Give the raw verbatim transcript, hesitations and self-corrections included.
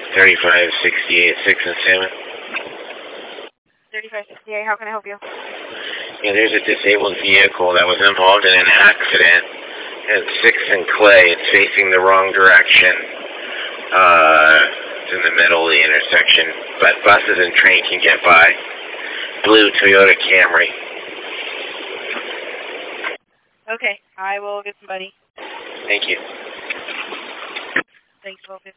thirty-five sixty-eight, six and seven. thirty-five sixty-eight, how can I help you? Yeah, there's a disabled vehicle that was involved in an accident at sixth and Clay. It's facing the wrong direction. Uh, it's in the middle of the intersection, but buses and train can get by. Blue Toyota Camry. Okay, I will get somebody. Thank you. Thanks, Focus.